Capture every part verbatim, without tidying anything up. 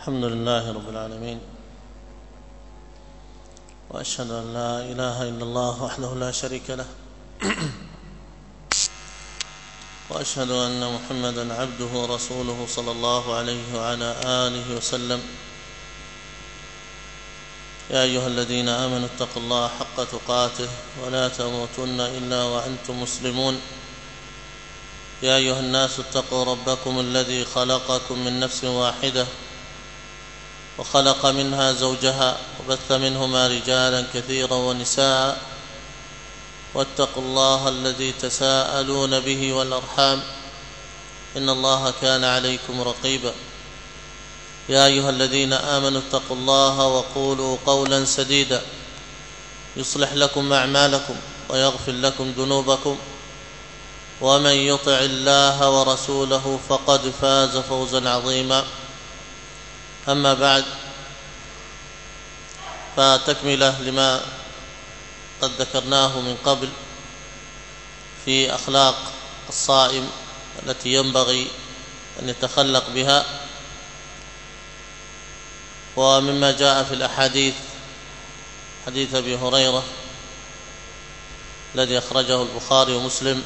الحمد لله رب العالمين، وأشهد أن لا إله إلا الله وحده لا شريك له، وأشهد أن محمدًا عبده ورسوله صلى الله عليه وعلى آله وسلم. يا أيها الذين آمنوا اتقوا الله حق تقاته ولا تموتن إلا وأنتم مسلمون. يا أيها الناس اتقوا ربكم الذي خلقكم من نفس واحدة وخلق منها زوجها وبث منهما رجالا كثيرا ونساء، واتقوا الله الذي تساءلون به والأرحام إن الله كان عليكم رقيبا. يا أيها الذين آمنوا اتقوا الله وقولوا قولا سديدا يصلح لكم أعمالكم ويغفر لكم ذنوبكم، ومن يطع الله ورسوله فقد فاز فوزا عظيما. أما بعد، فتكملة لما قد ذكرناه من قبل في أخلاق الصائم التي ينبغي أن يتخلق بها، ومما جاء في الأحاديث حديث أبي هريرة الذي أخرجه البخاري ومسلم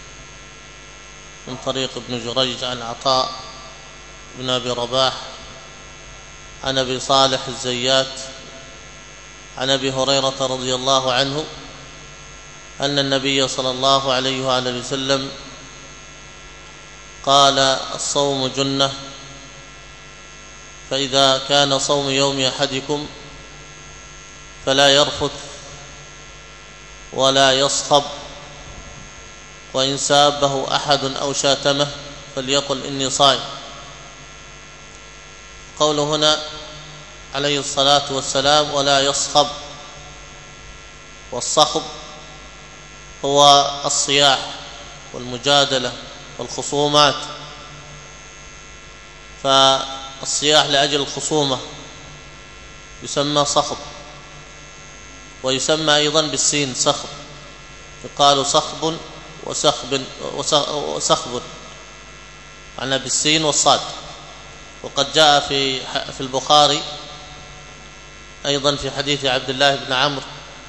من طريق ابن جريج عن عطاء بن أبي رباح عن أبي صالح الزيات عن أبي هريرة رضي الله عنه أن النبي صلى الله عليه وآله وسلم قال: الصوم جنة، فإذا كان صوم يوم أحدكم فلا يرفث ولا يصخب، وإن سابه أحد أو شاتمه فليقل إني صائم. قوله هنا عليه الصلاة والسلام ولا يصخب، والصخب هو الصياح والمجادلة والخصومات، فالصياح لأجل الخصومة يسمى صخب، ويسمى أيضا بالسين صخب، يقال صخب وسخب وسخب عن بالسين والصاد. وقد جاء في في البخاري أيضا في حديث عبد الله بن عمرو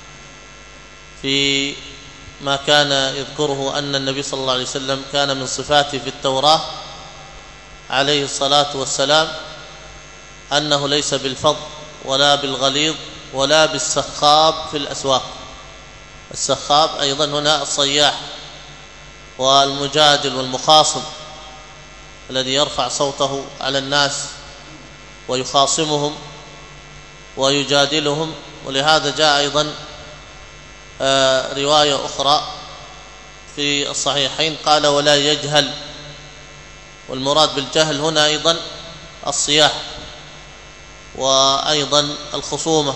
في ما كان يذكره أن النبي صلى الله عليه وسلم كان من صفاته في التوراة عليه الصلاة والسلام أنه ليس بالفظ ولا بالغليظ ولا بالسخاب في الأسواق. السخاب أيضا هنا الصياح والمجادل والمخاصم الذي يرفع صوته على الناس ويخاصمهم ويجادلهم. ولهذا جاء أيضا رواية أخرى في الصحيحين قال: ولا يجهل، والمراد بالجهل هنا أيضا الصياح وأيضا الخصومة،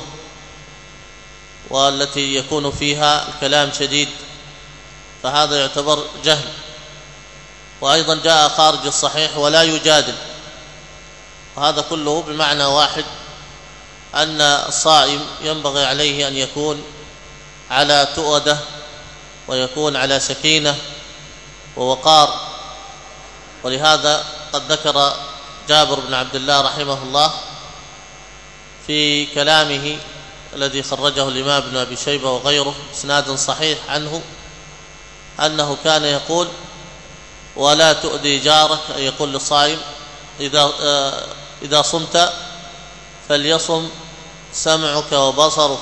والتي يكون فيها الكلام شديد، فهذا يعتبر جهل. وأيضا جاء خارج الصحيح ولا يجادل، وهذا كله بمعنى واحد، أن الصائم ينبغي عليه أن يكون على تؤدة ويكون على سكينة ووقار. ولهذا قد ذكر جابر بن عبد الله رحمه الله في كلامه الذي خرجه الإمام ابن أبي شيبة وغيره إسناد صحيح عنه أنه كان يقول: ولا تؤذي جارك، أي يقول للصائم إذا إذا صمت فليصم سمعك وبصرك.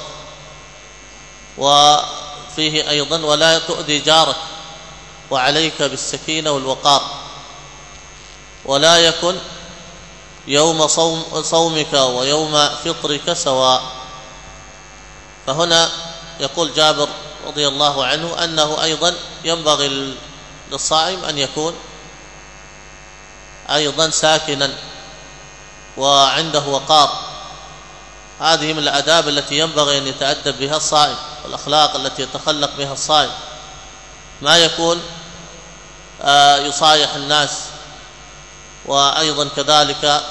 وفيه أيضا: ولا تؤذي جارك وعليك بالسكينة والوقار، ولا يكن يوم صوم صومك ويوم فطرك سواء. فهنا يقول جابر رضي الله عنه أنه أيضا ينبغي للصائم أن يكون أيضا ساكنا وعنده وقار. هذه من الآداب التي ينبغي أن يتأدب بها الصائم، والأخلاق التي يتخلق بها الصائم. ما يكون يصايح الناس، وأيضا كذلك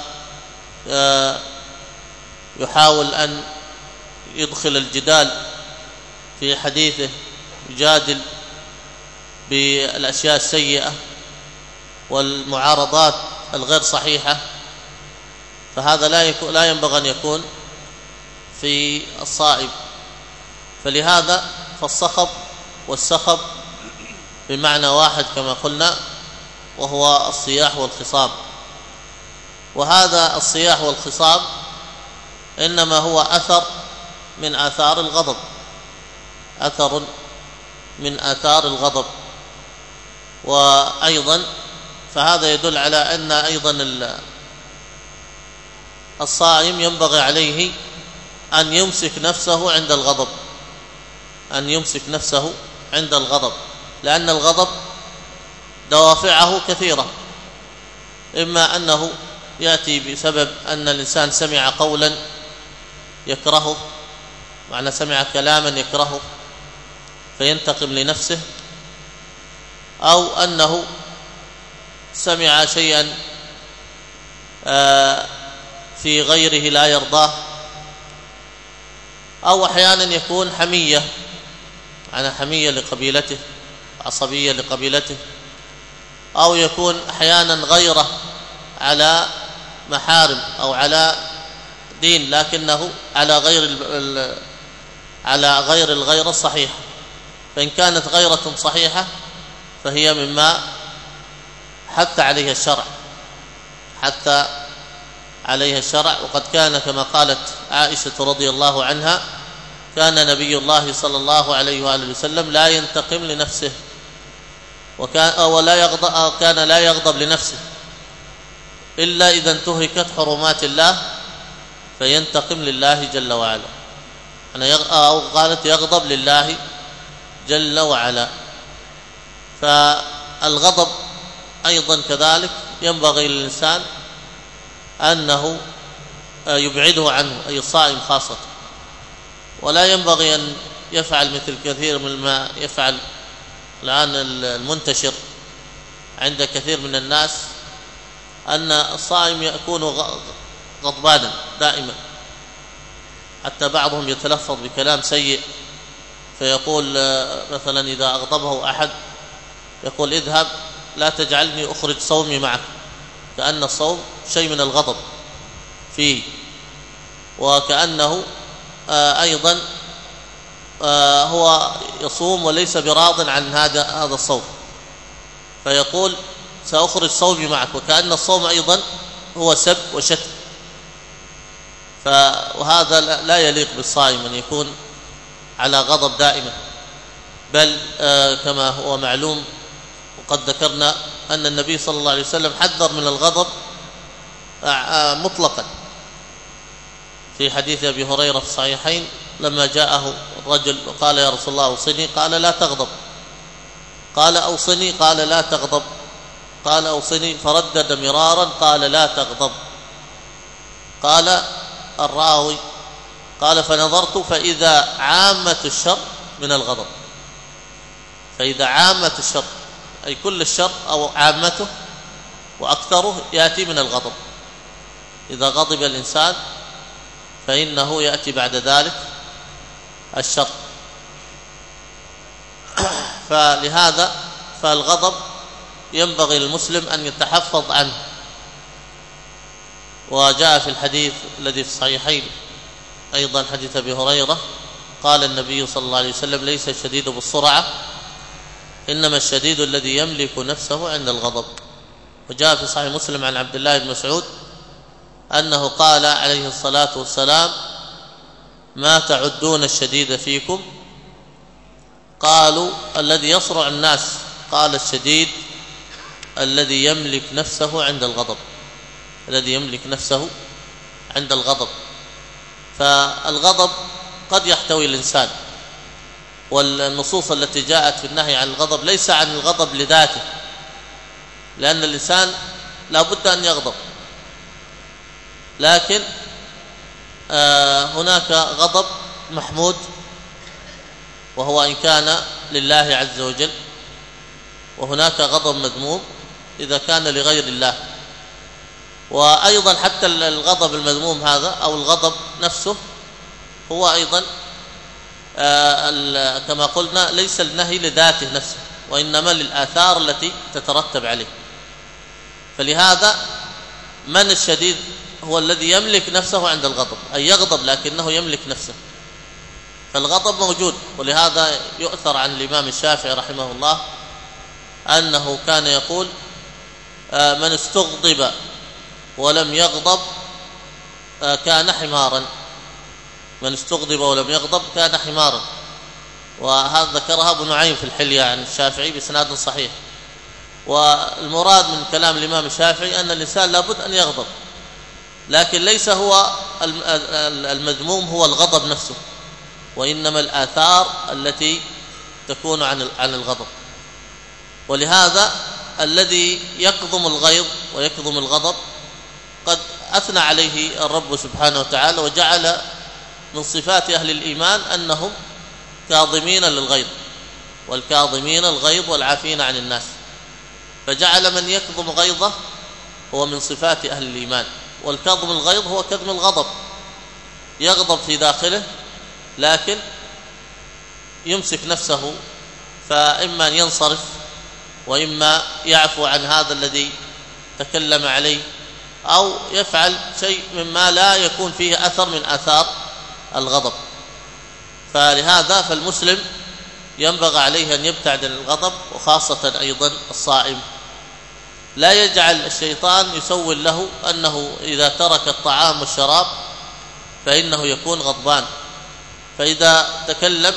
يحاول أن يدخل الجدال في حديثه، يجادل بالأشياء السيئة والمعارضات الغير صحيحة. فهذا لا يكون لا ينبغي أن يكون في الصائم. فلهذا فالصخب والسخب بمعنى واحد كما قلنا، وهو الصياح والخصاب. وهذا الصياح والخصاب إنما هو أثر من آثار الغضب، أثر من آثار الغضب. وأيضا فهذا يدل على أن أيضا الصائم ينبغي عليه أن يمسك نفسه عند الغضب، أن يمسك نفسه عند الغضب، لأن الغضب دوافعه كثيرة. إما أنه يأتي بسبب أن الإنسان سمع قولا يكرهه، معنى سمع كلاما يكرهه فينتقم لنفسه، أو أنه سمع شيئا في غيره لا يرضاه، أو أحيانا يكون حمية، معنى حمية لقبيلته، عصبية لقبيلته، أو يكون أحيانا غيره على محارم أو على دين لكنه على غير على غير الغيرة الصحيحة. فإن كانت غيرة صحيحة فهي مما حتى عليها الشرع، حتى عليها الشرع. وقد كان كما قالت عائشة رضي الله عنها: كان نبي الله صلى الله عليه وآله وسلم لا ينتقم لنفسه، وكان ولا يغضب كان لا يغضب لنفسه إلا إذا انتهكت حرمات الله فينتقم لله جل وعلا. أو قالت يغضب لله جل وعلا. فالغضب أيضا كذلك ينبغي للإنسان أنه يبعده عنه، أي الصائم خاصة، ولا ينبغي أن يفعل مثل كثير من ما يفعل الآن المنتشر عند كثير من الناس، أن الصائم يكون غضبانا دائما، حتى بعضهم يتلفظ بكلام سيء، فيقول مثلا إذا أغضبه أحد يقول: اذهب لا تجعلني أخرج صومي معك، كأن الصوم شيء من الغضب فيه، وكأنه أيضا هو يصوم وليس براض عن هذا هذا الصوم، فيقول: سأخرج صومي معك، وكأن الصوم أيضا هو سب وشتم. وهذا لا يليق بالصائم أن يكون على غضب دائما، بل كما هو معلوم وقد ذكرنا أن النبي صلى الله عليه وسلم حذر من الغضب مطلقا في حديث أبي هريرة في الصحيحين لما جاءه الرجل وقال: يا رسول الله أوصني، قال: لا تغضب. قال: أوصني، قال: لا تغضب. قال: أوصني، فردد مرارا قال: لا تغضب. قال الراوي: قال: فنظرت فإذا عامة الشر من الغضب. فإذا عامة الشر أي كل الشر أو عامته وأكثره يأتي من الغضب. إذا غضب الإنسان فإنه يأتي بعد ذلك الشر. فلهذا فالغضب ينبغي للمسلم أن يتحفظ عنه. وجاء في الحديث الذي في الصحيحين أيضا حديث أبي هريرة قال النبي صلى الله عليه وسلم: ليس الشديد بالسرعة، إنما الشديد الذي يملك نفسه عند الغضب. وجاء في صحيح مسلم عن عبد الله بن مسعود أنه قال عليه الصلاة والسلام: ما تعدون الشديد فيكم؟ قالوا: الذي يصرع الناس. قال: الشديد الذي يملك نفسه عند الغضب، الذي يملك نفسه عند الغضب. فالغضب قد يحتوي الإنسان، والنصوص التي جاءت في النهي عن الغضب ليس عن الغضب لذاته، لأن الإنسان لا بد أن يغضب، لكن آه هناك غضب محمود وهو إن كان لله عز وجل، وهناك غضب مذموم إذا كان لغير الله. وأيضا حتى الغضب المذموم هذا أو الغضب نفسه هو أيضا آه كما قلنا ليس النهي لذاته نفسه، وإنما للآثار التي تترتب عليه. فلهذا من الشديد هو الذي يملك نفسه عند الغضب، أي يغضب لكنه يملك نفسه. فالغضب موجود، ولهذا يؤثر عن الإمام الشافعي رحمه الله أنه كان يقول من استغضب ولم يغضب كان حمارا، من استغضب ولم يغضب كان حمارا. وهذا ذكرها ابن نعيم في الحلية عن الشافعي بإسناد صحيح. والمراد من كلام الإمام الشافعي أن الإنسان لابد أن يغضب، لكن ليس هو المذموم هو الغضب نفسه، وإنما الآثار التي تكون عن عن الغضب. ولهذا الذي يكظم الغيظ ويكظم الغضب قد أثنى عليه الرب سبحانه وتعالى وجعل من صفات أهل الإيمان أنهم كاظمين للغيظ، والكاظمين الغيظ والعافين عن الناس، فجعل من يكظم غيظه هو من صفات أهل الإيمان. والكظم الغيظ هو كظم الغضب، يغضب في داخله لكن يمسك نفسه، فإما أن ينصرف وإما يعفو عن هذا الذي تكلم عليه، أو يفعل شيء مما لا يكون فيه أثر من آثار الغضب. فلهذا فالمسلم ينبغي عليه أن يبتعد عن الغضب، وخاصة أيضا الصائم. لا يجعل الشيطان يسول له أنه إذا ترك الطعام والشراب فإنه يكون غضبان، فإذا تكلم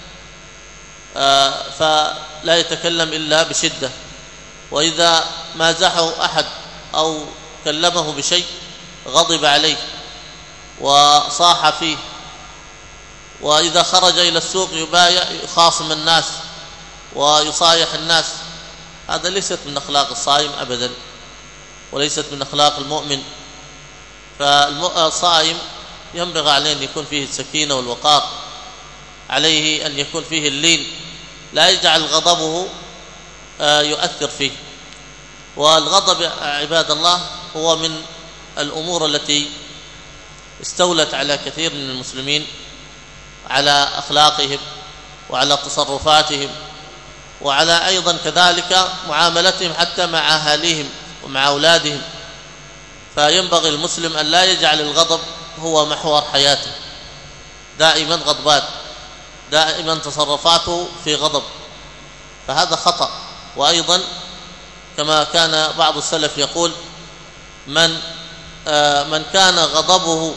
فلا يتكلم إلا بشدة، وإذا مازحه أحد أو كلمه بشيء غضب عليه وصاح فيه، وإذا خرج إلى السوق يبايع يخاصم الناس ويصايح الناس. هذا ليست من أخلاق الصائم أبدا، وليست من أخلاق المؤمن. فالصائم ينبغي عليه أن يكون فيه السكينة والوقار، عليه أن يكون فيه اللين، لا يجعل غضبه يؤثر فيه. والغضب عباد الله هو من الأمور التي استولت على كثير من المسلمين، على أخلاقهم وعلى تصرفاتهم، وعلى أيضا كذلك معاملتهم حتى مع أهاليهم ومع أولادهم. فينبغي المسلم أن لا يجعل الغضب هو محور حياته، دائما غضبان، دائما تصرفاته في غضب، فهذا خطأ. وأيضا كما كان بعض السلف يقول من آه من كان غضبه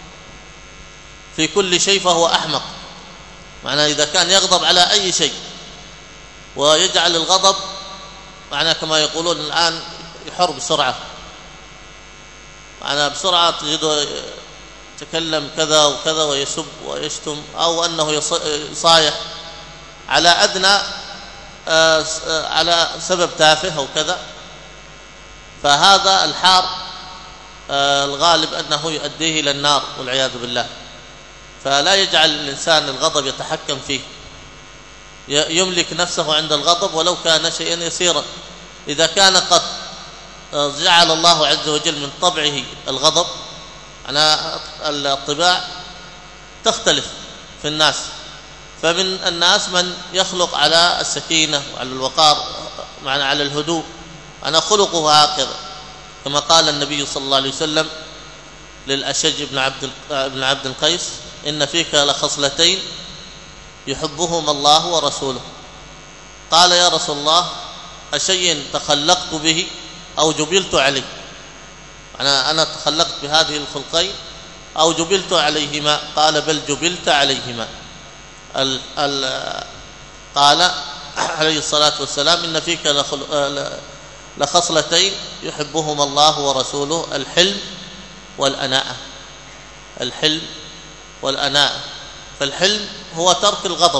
في كل شيء فهو أحمق، معناه إذا كان يغضب على أي شيء ويجعل الغضب معناه كما يقولون الآن يحر بسرعة، معناه بسرعة تجده يتكلم كذا وكذا ويسب ويشتم، أو أنه يصايح على أدنى آه على سبب تافه أو كذا. فهذا الحار آه الغالب أنه يؤديه إلى النار والعياذ بالله. فلا يجعل الإنسان الغضب يتحكم فيه، يملك نفسه عند الغضب ولو كان شيئا يسيرا. إذا كان قد جعل الله عز وجل من طبعه الغضب، أنا الطباع تختلف في الناس، فمن الناس من يخلق على السكينة وعلى الوقار، معنى على الهدوء، أنا خلقه هكذا، كما قال النبي صلى الله عليه وسلم للأشج بن عبد بن عبد القيس: إن فيك لخصلتين يحبهما الله ورسوله. قال: يا رسول الله، أشيء تخلقت به أو جبلت عليه؟ أنا أنا تخلقت بهذه الخلقين أو جبلت عليهما؟ قال: بل جبلت عليهما. ال ال قال عليه الصلاة والسلام: إن فيك لخصلتين يحبهما الله ورسوله: الحلم والأناءة. الحلم والأناءة. فالحلم هو ترك الغضب،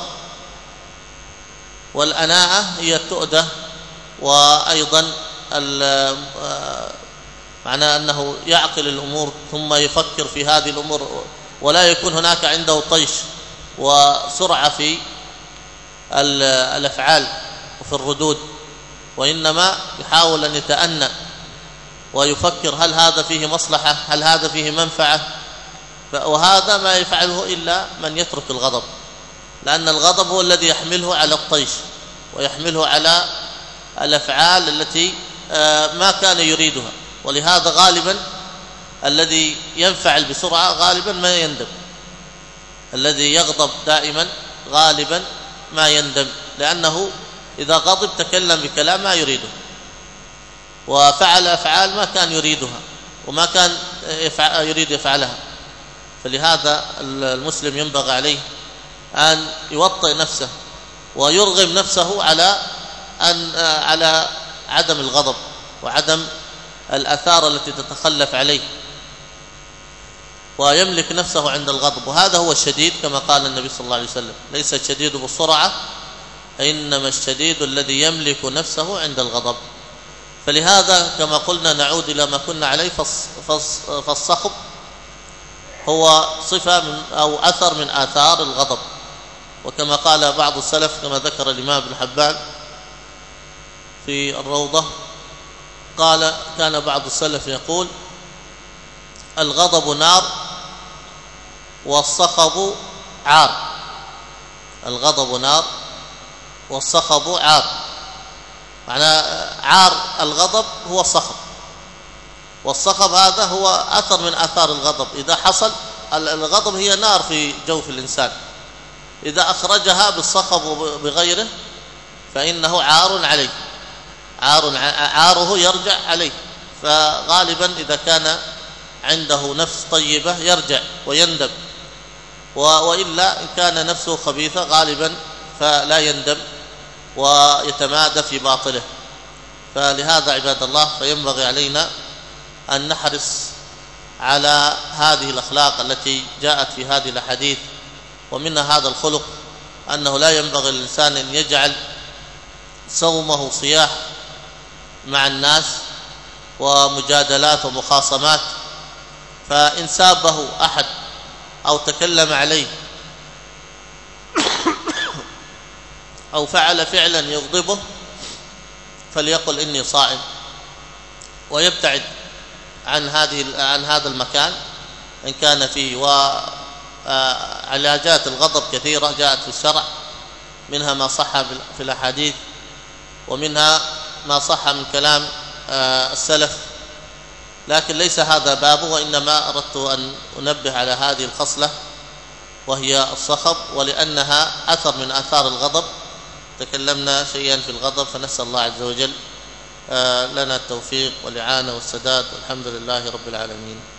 والأناءة هي التؤدة، وأيضا معنى أنه يعقل الأمور ثم يفكر في هذه الأمور، ولا يكون هناك عنده طيش وسرعة في الأفعال وفي الردود، وإنما يحاول أن يتأنى ويفكر هل هذا فيه مصلحة، هل هذا فيه منفعة. وهذا ما يفعله إلا من يترك الغضب، لأن الغضب هو الذي يحمله على الطيش ويحمله على الأفعال التي ما كان يريدها. ولهذا غالبا الذي ينفعل بسرعة غالبا ما يندم، الذي يغضب دائما غالبا ما يندم، لأنه إذا غضب تكلم بكلام ما يريده وفعل أفعال ما كان يريدها وما كان يفعل يريد يفعلها. فلهذا المسلم ينبغي عليه أن يوطئ نفسه ويرغم نفسه على أن على عدم الغضب وعدم الآثار التي تتخلف عليه، ويملك نفسه عند الغضب. وهذا هو الشديد كما قال النبي صلى الله عليه وسلم: ليس الشديد بالسرعة إنما الشديد الذي يملك نفسه عند الغضب. فلهذا كما قلنا نعود إلى ما كنا عليه، فالصخب هو صفة من أو أثر من آثار الغضب. وكما قال بعض السلف كما ذكر الإمام ابن حبان في الروضة، قال كان بعض السلف يقول: الغضب نار والصخب عار. الغضب نار والصخب عار، معنى عار الغضب هو الصخب، والصخب هذا هو أثر من آثار الغضب. إذا حصل الغضب هي نار في جوف الإنسان، إذا أخرجها بالصخب وبغيره فإنه عار عليه، عار عاره يرجع عليه. فغالبا إذا كان عنده نفس طيبة يرجع ويندم، وإلا إن كان نفسه خبيثة غالبا فلا يندم ويتمادى في باطله. فلهذا عباد الله فينبغي علينا أن نحرص على هذه الأخلاق التي جاءت في هذه الأحاديث، ومنها هذا الخلق أنه لا ينبغي للإنسان أن يجعل صومه صياح مع الناس ومجادلات ومخاصمات، فإن سابه أحد أو تكلم عليه أو فعل فعلا يغضبه فليقل إني صائم، ويبتعد عن هذه عن هذا المكان إن كان فيه. وعلاجات الغضب كثيرة جاءت في الشرع، منها ما صح في الأحاديث ومنها ما صح من كلام السلف، لكن ليس هذا بابه، وإنما أردت أن أنبه على هذه الخصلة وهي الصخب، ولأنها أثر من آثار الغضب. تكلمنا شيئا في الغضب، فنسأل الله عز وجل لنا التوفيق والإعانة والسداد، والحمد لله رب العالمين.